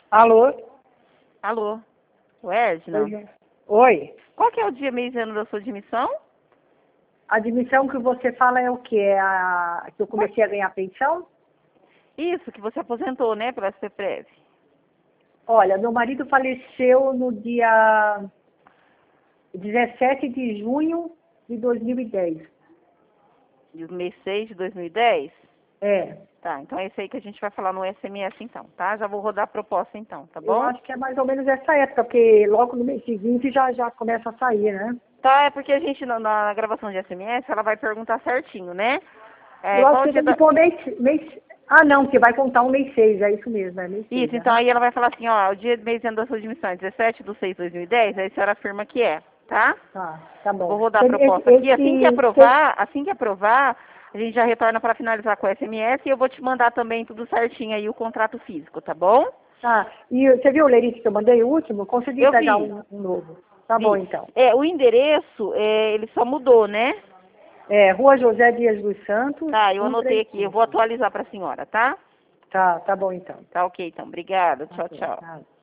Alô? Alô? Edna? Oi. Qual que é o dia, mês e ano da sua admissão? A admissão que você fala é o quê? É a que eu comecei a ganhar pensão? Isso, que você aposentou, né, pela SPPREV. Olha, meu marido faleceu no dia 17 de junho de 2010. E o mês 6 de 2010? É. Tá, então é esse aí que a gente vai falar no SMS então, tá? Já vou rodar a proposta então, tá Eu bom? acho que é mais ou menos essa época, porque logo no mês seguinte já começa a sair, né? Tá, é porque a gente, na gravação de SMS, ela vai perguntar certinho, né? Eu acho Qual que o dia tem que da... pôr mês... Ah, não, que vai contar um mês 6, é isso mesmo, é mês 6. Isso, então aí ela vai falar assim, ó, o dia, mês e ano da sua admissão é 17 de 6 de 2010, aí a senhora afirma que é, tá? Tá Eu vou bom. rodar a proposta aqui. Assim que aprovar, a gente já retorna para finalizar com o SMS e eu vou te mandar também tudo certinho aí, o contrato físico, tá bom? Tá. E você viu o lerite que eu mandei, o último? Consegui Eu pegar vi, um novo. Tá bom, vi. então. O endereço, ele só mudou, né? É, Rua José Dias dos Santos, Tá, eu anotei aqui. Eu 135. vou atualizar para a senhora, tá? Tá bom, então. Tá ok, então. Obrigada. Tchau, Ok, tchau. tá.